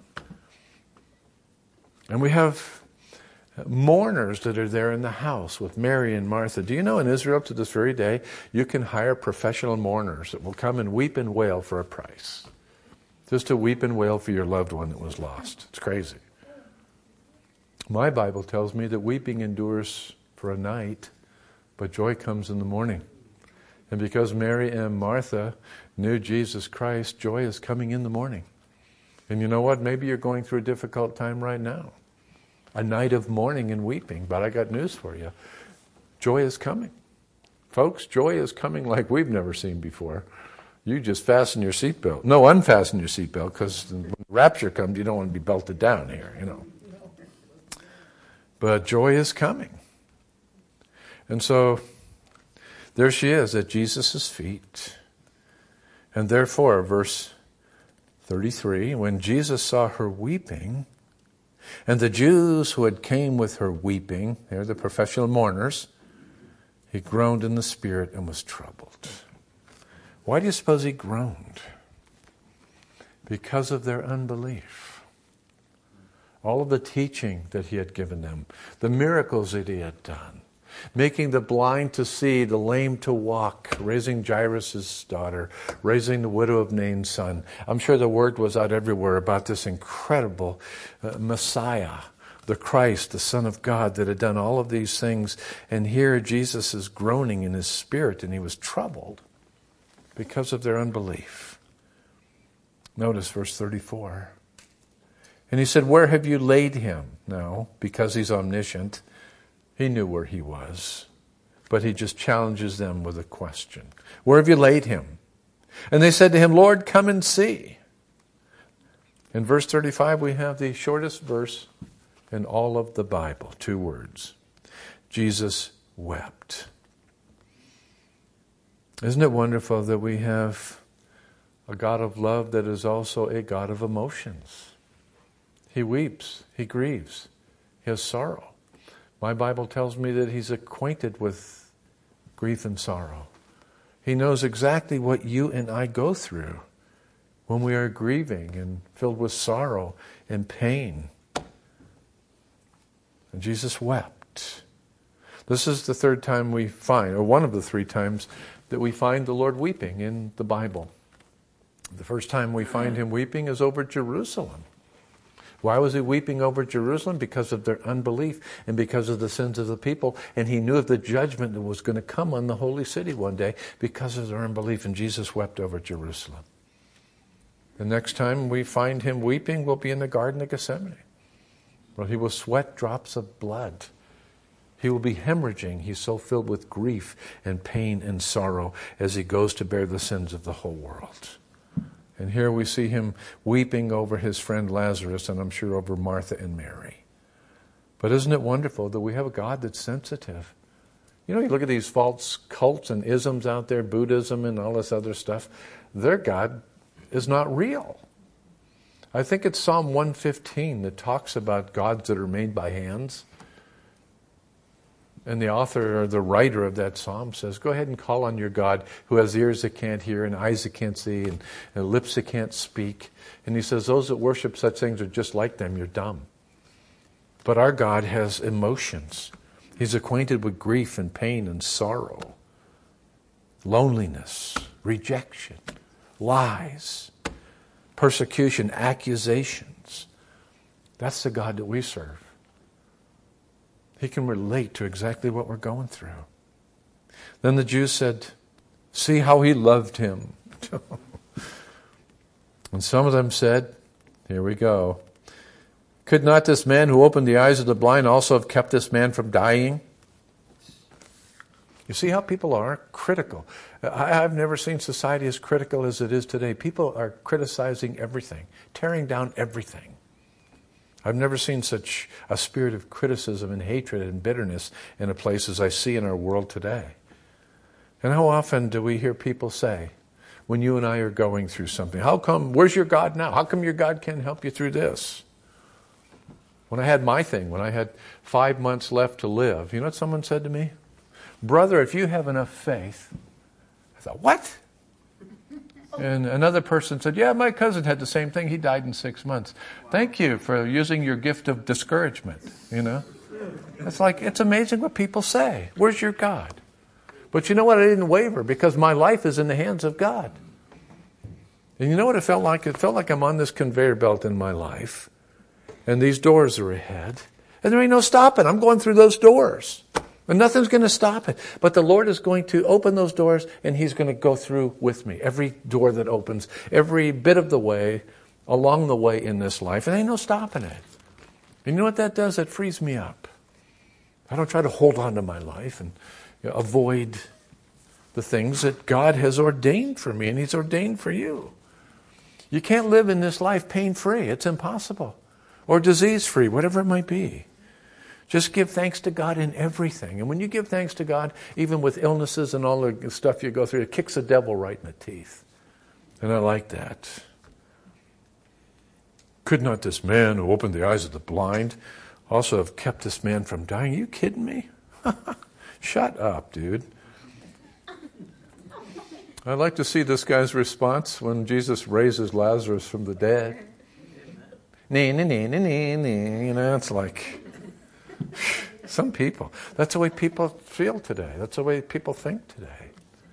And we have mourners that are there in the house with Mary and Martha. Do you know in Israel to this very day, you can hire professional mourners that will come and weep and wail for a price. Just to weep and wail for your loved one that was lost. It's crazy. My Bible tells me that weeping endures for a night, but joy comes in the morning. And because Mary and Martha knew Jesus Christ, joy is coming in the morning. And you know what? Maybe you're going through a difficult time right now. A night of mourning and weeping. But I got news for you. Joy is coming. Folks, joy is coming like we've never seen before. You just fasten your seatbelt. No, unfasten your seatbelt, because when rapture comes, you don't want to be belted down here, you know. But joy is coming. And so there she is at Jesus' feet. And therefore, verse thirty-three, when Jesus saw her weeping, and the Jews who had came with her weeping, they're the professional mourners, he groaned in the spirit and was troubled. Why do you suppose he groaned? Because of their unbelief. All of the teaching that he had given them, the miracles that he had done, making the blind to see, the lame to walk, raising Jairus' daughter, raising the widow of Nain's son. I'm sure the word was out everywhere about this incredible uh, Messiah, the Christ, the Son of God, that had done all of these things. And here Jesus is groaning in his spirit, and he was troubled because of their unbelief. Notice verse thirty-four. And he said, where have you laid him? Now, because he's omniscient, he knew where he was. But he just challenges them with a question. Where have you laid him? And they said to him, Lord, come and see. In verse thirty-five, we have the shortest verse in all of the Bible. Two words. Jesus wept. Isn't it wonderful that we have a God of love that is also a God of emotions? He weeps. He grieves. He has sorrow. My Bible tells me that he's acquainted with grief and sorrow. He knows exactly what you and I go through when we are grieving and filled with sorrow and pain. And Jesus wept. This is the third time we find, or one of the three times that we find the Lord weeping in the Bible. The first time we find him weeping is over Jerusalem. Why was he weeping over Jerusalem? Because of their unbelief and because of the sins of the people. And he knew of the judgment that was going to come on the holy city one day because of their unbelief. And Jesus wept over Jerusalem. The next time we find him weeping will be in the Garden of Gethsemane, where he will sweat drops of blood. He will be hemorrhaging. He's so filled with grief and pain and sorrow as he goes to bear the sins of the whole world. And here we see him weeping over his friend Lazarus, and I'm sure over Martha and Mary. But isn't it wonderful that we have a God that's sensitive? You know, you look at these false cults and isms out there, Buddhism and all this other stuff, their God is not real. I think it's Psalm one fifteen that talks about gods that are made by hands. And the author or the writer of that psalm says, go ahead and call on your God who has ears that can't hear and eyes that can't see and, and lips that can't speak. And he says, those that worship such things are just like them. You're dumb. But our God has emotions. He's acquainted with grief and pain and sorrow, loneliness, rejection, lies, persecution, accusations. That's the God that we serve. He can relate to exactly what we're going through. Then the Jews said, see how he loved him. And some of them said, here we go, could not this man who opened the eyes of the blind also have kept this man from dying? You see how people are critical. I've never seen society as critical as it is today. People are criticizing everything, tearing down everything. I've never seen such a spirit of criticism and hatred and bitterness in a place as I see in our world today. And how often do we hear people say, when you and I are going through something, how come, where's your God now? How come your God can't help you through this? When I had my thing, when I had five months left to live, you know what someone said to me? Brother, if you have enough faith. I thought, what? And another person said, yeah, my cousin had the same thing. He died in six months. Thank you for using your gift of discouragement, you know. It's like, it's amazing what people say. Where's your God? But you know what? I didn't waver because my life is in the hands of God. And you know what it felt like? It felt like I'm on this conveyor belt in my life. And these doors are ahead. And there ain't no stopping. I'm going through those doors. And nothing's going to stop it. But the Lord is going to open those doors and He's going to go through with me. Every door that opens, every bit of the way, along the way in this life. And there ain't no stopping it. And you know what that does? It frees me up. I don't try to hold on to my life and you know, avoid the things that God has ordained for me and He's ordained for you. You can't live in this life pain-free. It's impossible. Or disease-free, whatever it might be. Just give thanks to God in everything. And when you give thanks to God, even with illnesses and all the stuff you go through, it kicks the devil right in the teeth. And I like that. Could not this man who opened the eyes of the blind also have kept this man from dying? Are you kidding me? Shut up, dude. I'd like to see this guy's response when Jesus raises Lazarus from the dead. Nee, nee, nee, nee, nee, nee. You know, it's like... Some people. That's the way people feel today. That's the way people think today.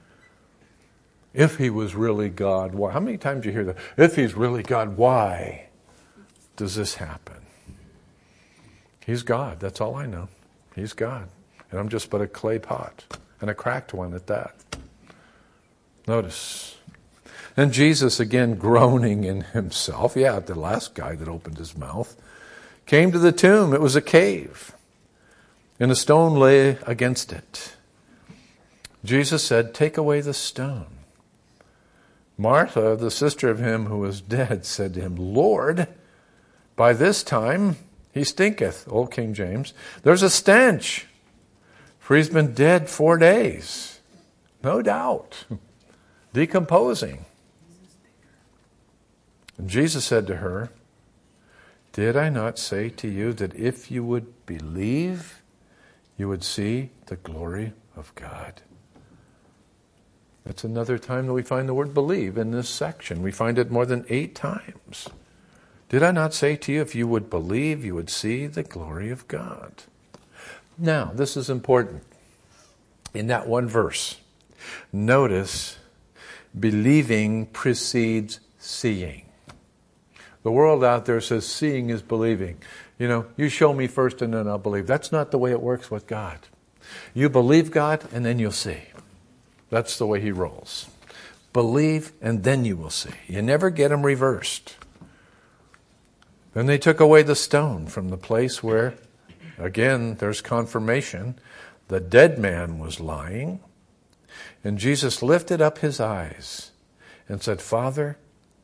If He was really God, why? How many times do you hear that? If He's really God, why does this happen? He's God. That's all I know. He's God. And I'm just but a clay pot. And a cracked one at that. Notice. And Jesus, again, groaning in Himself. Yeah, the last guy that opened his mouth. Came to the tomb. It was a cave. And a stone lay against it. Jesus said, take away the stone. Martha, the sister of him who was dead, said to Him, Lord, by this time he stinketh, Old King James. There's a stench, for he's been dead four days. No doubt. Decomposing. And Jesus said to her, did I not say to you that if you would believe, you would see the glory of God? That's another time that we find the word believe in this section. We find it more than eight times. Did I not say to you, if you would believe, you would see the glory of God? Now, this is important. In that one verse, notice, believing precedes seeing. The world out there says seeing is believing. You know, you show me first and then I'll believe. That's not the way it works with God. You believe God and then you'll see. That's the way He rolls. Believe and then you will see. You never get Him reversed. Then they took away the stone from the place where, again, there's confirmation. The dead man was lying. And Jesus lifted up His eyes and said, Father,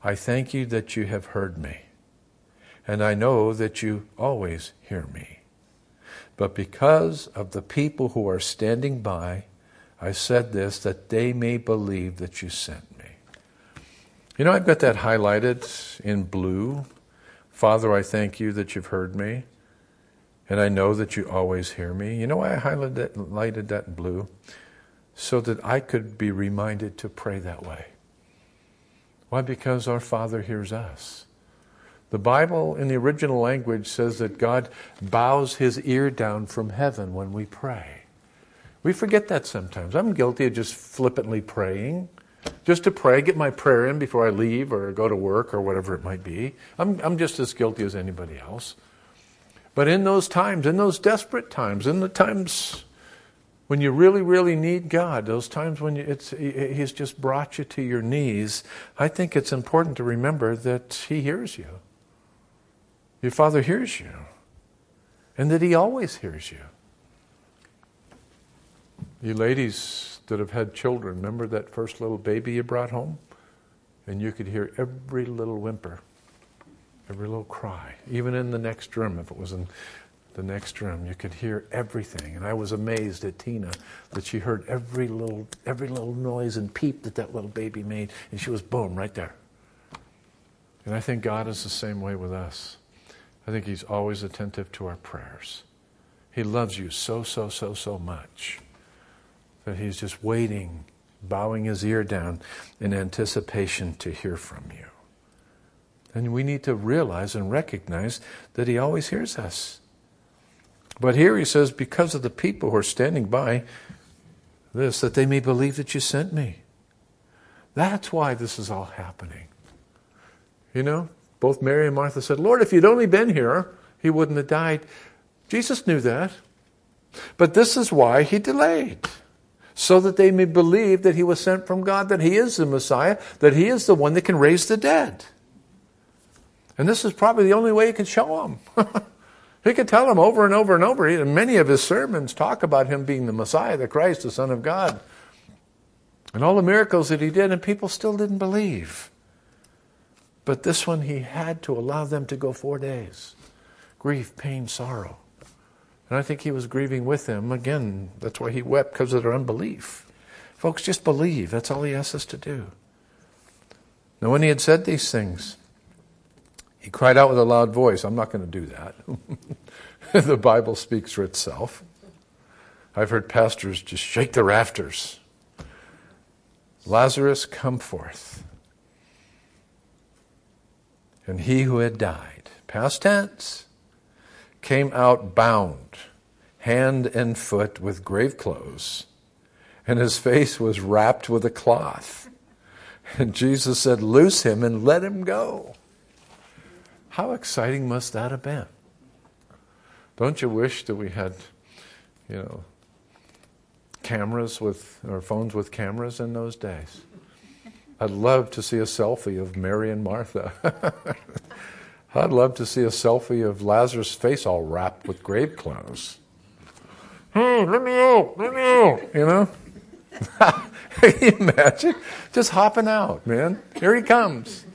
I thank you that you have heard me, and I know that you always hear me. But because of the people who are standing by, I said this, that they may believe that you sent me. You know, I've got that highlighted in blue. Father, I thank you that you've heard me, and I know that you always hear me. You know why I highlighted that, highlighted that in blue? So that I could be reminded to pray that way. Why? Because our Father hears us. The Bible in the original language says that God bows his ear down from heaven when we pray. We forget that sometimes. I'm guilty of just flippantly praying. Just to pray, get my prayer in before I leave or go to work or whatever it might be. I'm, I'm just as guilty as anybody else. But in those times, in those desperate times, in the times when you really, really need God, those times when you, it's, he's just brought you to your knees, I think it's important to remember that he hears you. Your Father hears you. And that he always hears you. You ladies that have had children, remember that first little baby you brought home? And you could hear every little whimper, every little cry. Even in the next room, if it was in the next room, you could hear everything. And I was amazed at Tina that she heard every little every little noise and peep that that little baby made. And she was, boom, right there. And I think God is the same way with us. I think he's always attentive to our prayers. He loves you so, so, so, so much that he's just waiting, bowing his ear down in anticipation to hear from you. And we need to realize and recognize that he always hears us. But here he says, because of the people who are standing by, this, that they may believe that you sent me. That's why this is all happening. You know, both Mary and Martha said, Lord, if you'd only been here, he wouldn't have died. Jesus knew that. But this is why he delayed. So that they may believe that he was sent from God, that he is the Messiah, that he is the one that can raise the dead. And this is probably the only way he can show them. He could tell them over and over and over. And many of his sermons talk about him being the Messiah, the Christ, the Son of God. And all the miracles that he did, and people still didn't believe. But this one, he had to allow them to go four days. Grief, pain, sorrow. And I think he was grieving with them. Again, that's why he wept, because of their unbelief. Folks, just believe. That's all he asks us to do. Now, when he had said these things, he cried out with a loud voice. I'm not going to do that. The Bible speaks for itself. I've heard pastors just shake the rafters. Lazarus, come forth. And he who had died, past tense, came out bound, hand and foot with grave clothes, and his face was wrapped with a cloth. And Jesus said, loose him and let him go. How exciting must that have been? Don't you wish that we had, you know, cameras with, or phones with cameras in those days? I'd love to see a selfie of Mary and Martha. I'd love to see a selfie of Lazarus' face all wrapped with grave clothes. Hey, let me out, let me out, you know? Can you imagine? Just hopping out, man. Here he comes.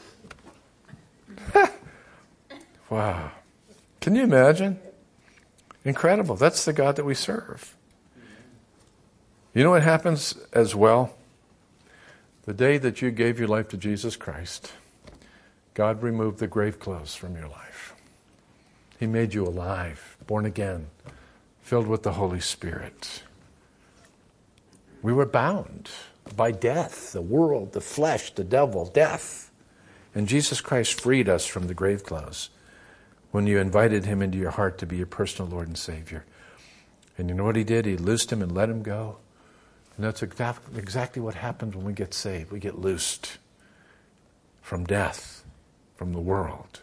Wow. Can you imagine? Incredible. That's the God that we serve. You know what happens as well? The day that you gave your life to Jesus Christ, God removed the grave clothes from your life. He made you alive, born again, filled with the Holy Spirit. We were bound by death, the world, the flesh, the devil, death. And Jesus Christ freed us from the grave clothes when you invited him into your heart to be your personal Lord and Savior. And you know what he did? He loosed him and let him go. And that's exactly what happens when we get saved. We get loosed from death, from the world.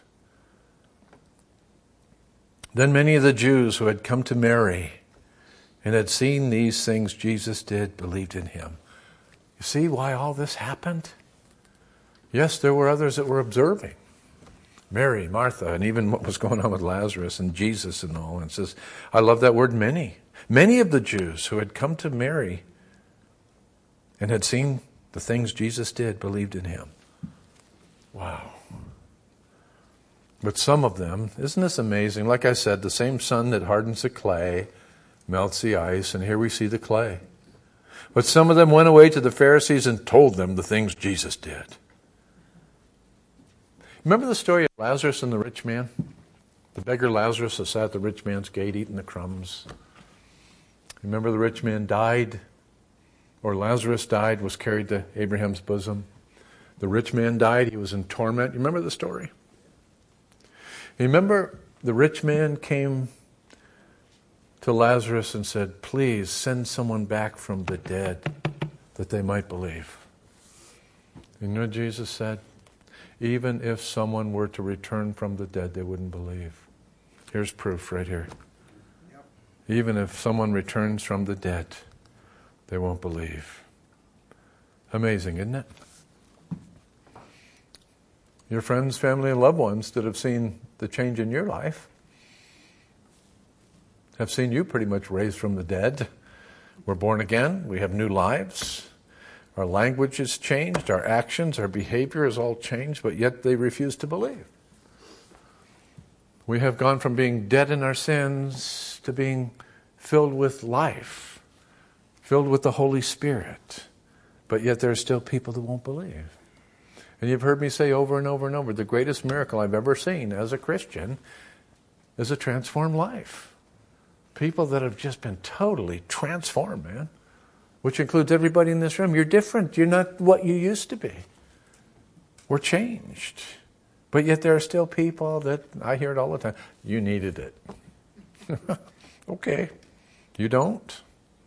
Then many of the Jews who had come to Mary and had seen these things Jesus did believed in him. You see why all this happened? Yes, there were others that were observing. Mary, Martha, and even what was going on with Lazarus and Jesus and all. And it says, I love that word, many. Many of the Jews who had come to Mary and had seen the things Jesus did believed in him. Wow. But some of them, isn't this amazing? Like I said, the same sun that hardens the clay melts the ice, and here we see the clay. But some of them went away to the Pharisees and told them the things Jesus did. Remember the story of Lazarus and the rich man? The beggar Lazarus that sat at the rich man's gate eating the crumbs. Remember the rich man died, or Lazarus died, was carried to Abraham's bosom. The rich man died, he was in torment. You remember the story? Remember the rich man came to Lazarus and said, please send someone back from the dead that they might believe. You know what Jesus said? Even if someone were to return from the dead, they wouldn't believe. Here's proof right here. Yep. Even if someone returns from the dead, they won't believe. Amazing, isn't it? Your friends, family, and loved ones that have seen the change in your life have seen you pretty much raised from the dead. We're born again. We have new lives. Our language has changed. Our actions, our behavior has all changed, but yet they refuse to believe. We have gone from being dead in our sins to being filled with life, filled with the Holy Spirit. But yet there are still people that won't believe. And you've heard me say over and over and over, the greatest miracle I've ever seen as a Christian is a transformed life. People that have just been totally transformed, man. Which includes everybody in this room. You're different. You're not what you used to be. We're changed. But yet there are still people that, I hear it all the time, you needed it. Okay. You don't?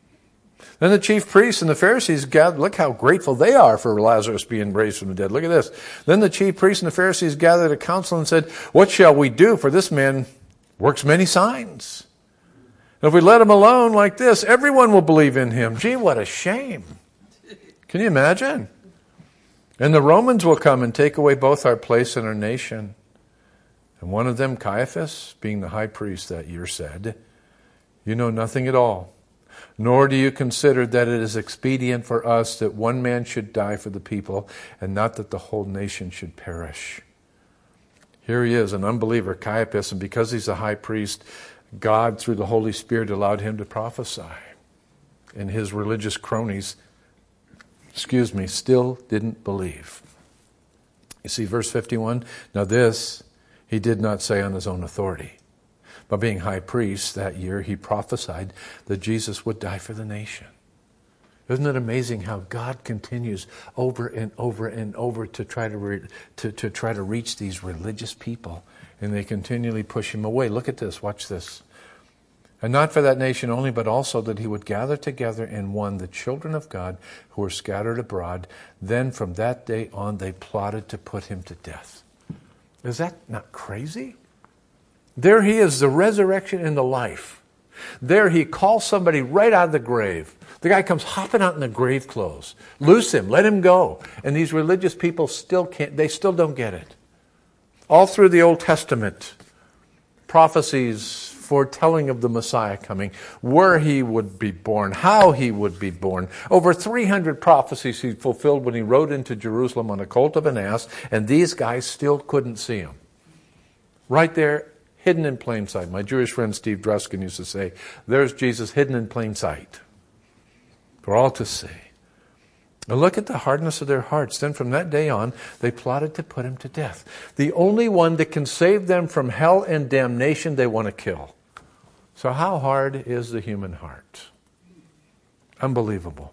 Then the chief priests and the Pharisees gathered, look how grateful they are for Lazarus being raised from the dead. Look at this. Then the chief priests and the Pharisees gathered a council and said, what shall we do? For this man works many signs. And if we let him alone like this, everyone will believe in him. Gee, what a shame. Can you imagine? And the Romans will come and take away both our place and our nation. And one of them, Caiaphas, being the high priest that year, said, you know nothing at all, nor do you consider that it is expedient for us that one man should die for the people, and not that the whole nation should perish. Here he is, an unbeliever, Caiaphas, and because he's a high priest, God, through the Holy Spirit, allowed him to prophesy. And his religious cronies, excuse me, still didn't believe. You see, verse fifty-one, now this he did not say on his own authority. But being high priest that year, he prophesied that Jesus would die for the nation. Isn't it amazing how God continues over and over and over to try to, re- to, to try to reach these religious people? And they continually push him away. Look at this. Watch this. And not for that nation only, but also that he would gather together in one the children of God who were scattered abroad. Then from that day on, they plotted to put him to death. Is that not crazy? There he is, the resurrection and the life. There he calls somebody right out of the grave. The guy comes hopping out in the grave clothes. Loose him, let him go. And these religious people still can't, they still don't get it. All through the Old Testament, prophecies foretelling of the Messiah coming, where he would be born, how he would be born. Over three hundred prophecies he fulfilled when he rode into Jerusalem on a colt of an ass, and these guys still couldn't see him. Right there, hidden in plain sight. My Jewish friend Steve Druskin used to say, there's Jesus hidden in plain sight for all to see. And look at the hardness of their hearts. Then from that day on, they plotted to put him to death. The only one that can save them from hell and damnation, they want to kill. So how hard is the human heart? Unbelievable.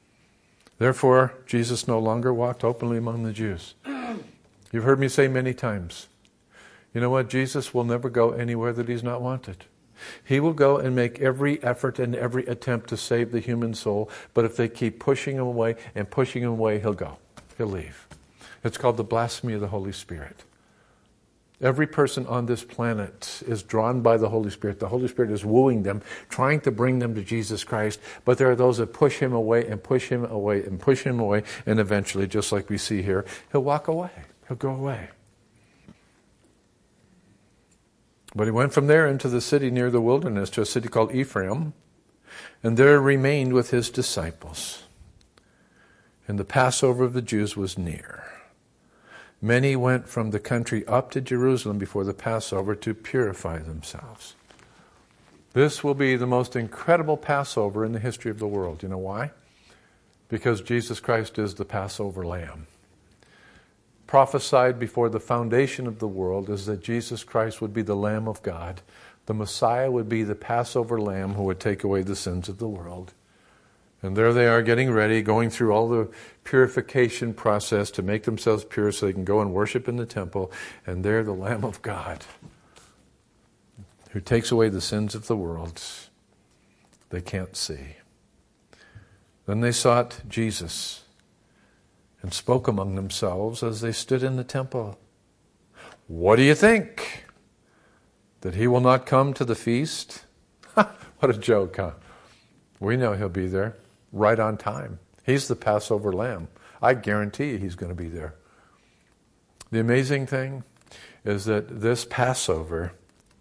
Therefore, Jesus no longer walked openly among the Jews. You've heard me say many times, you know what? Jesus will never go anywhere that he's not wanted. He will go and make every effort and every attempt to save the human soul, but if they keep pushing him away and pushing him away, he'll go. He'll leave. It's called the blasphemy of the Holy Spirit. Every person on this planet is drawn by the Holy Spirit. The Holy Spirit is wooing them, trying to bring them to Jesus Christ, but there are those that push him away and push him away and push him away, and eventually, just like we see here, he'll walk away. He'll go away. But he went from there into the city near the wilderness to a city called Ephraim, and there remained with his disciples. And the Passover of the Jews was near. many went from the country up to Jerusalem before the Passover to purify themselves. This will be the most incredible Passover in the history of the world. You know why? Because Jesus Christ is the Passover Lamb. Prophesied before the foundation of the world is that Jesus Christ would be the Lamb of God. The Messiah would be the Passover Lamb who would take away the sins of the world. And there they are getting ready, going through all the purification process to make themselves pure so they can go and worship in the temple. And there the Lamb of God who takes away the sins of the world. They can't see. Then they sought Jesus and spoke among themselves as they stood in the temple. What do you think? That he will not come to the feast? What a joke, huh? We know he'll be there. Right on time. He's the Passover Lamb. I guarantee you he's going to be there. The amazing thing is that this Passover,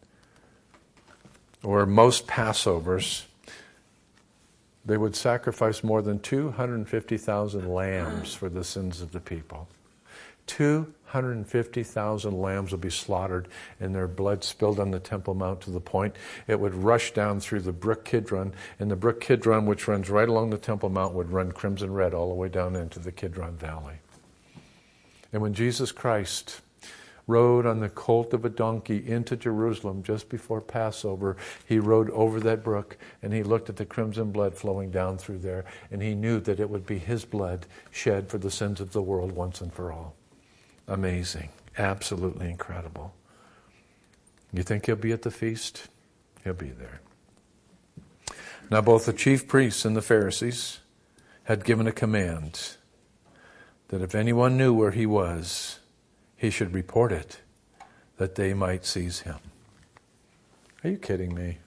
or most Passovers, they would sacrifice more than two hundred fifty thousand lambs for the sins of the people. two hundred fifty thousand lambs would be slaughtered and their blood spilled on the Temple Mount to the point it would rush down through the brook Kidron, and the brook Kidron, which runs right along the Temple Mount, would run crimson red all the way down into the Kidron Valley. And when Jesus Christ rode on the colt of a donkey into Jerusalem just before Passover, he rode over that brook and he looked at the crimson blood flowing down through there, and he knew that it would be his blood shed for the sins of the world once and for all. Amazing. Absolutely incredible. You think he'll be at the feast? He'll be there. Now both the chief priests and the Pharisees had given a command that if anyone knew where he was, he should report it, that they might seize him. Are you kidding me?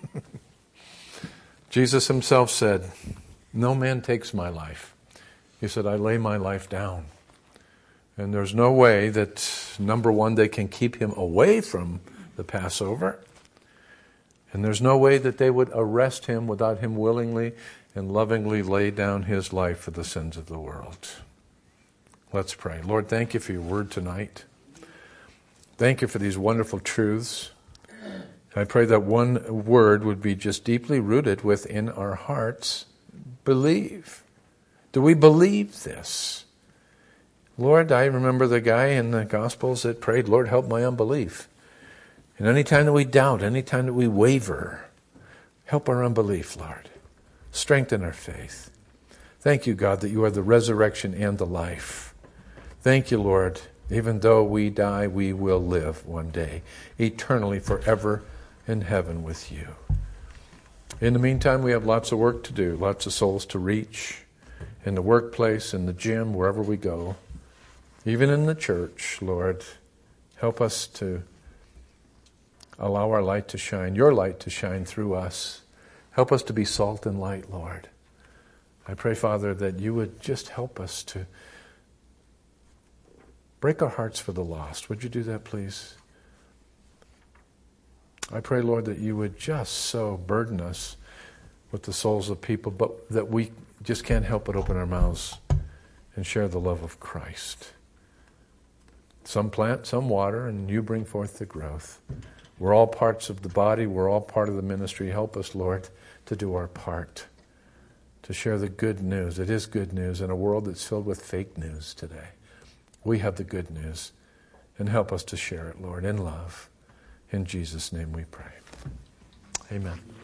Jesus himself said, no man takes my life. He said, I lay my life down. And there's no way that, number one, they can keep him away from the Passover. And there's no way that they would arrest him without him willingly and lovingly lay down his life for the sins of the world. Let's pray. Lord, thank you for your word tonight. Thank you for these wonderful truths. I pray that one word would be just deeply rooted within our hearts. Believe. Do we believe this? Lord, I remember the guy in the Gospels that prayed, Lord, help my unbelief. And any time that we doubt, any time that we waver, help our unbelief, Lord. Strengthen our faith. Thank you, God, that you are the resurrection and the life. Thank you, Lord. Even though we die, we will live one day, eternally, forever in heaven with you. In the meantime, we have lots of work to do, lots of souls to reach, in the workplace, in the gym, wherever we go. Even in the church, Lord, help us to allow our light to shine, your light to shine through us. Help us to be salt and light, Lord. I pray, Father, that you would just help us to break our hearts for the lost. Would you do that, please? I pray, Lord, that you would just so burden us with the souls of people, but that we just can't help but open our mouths and share the love of Christ. Some plant, some water, and you bring forth the growth. We're all parts of the body. We're all part of the ministry. Help us, Lord, to do our part, to share the good news. It is good news in a world that's filled with fake news today. We have the good news, and help us to share it, Lord, in love. In Jesus' name we pray. Amen.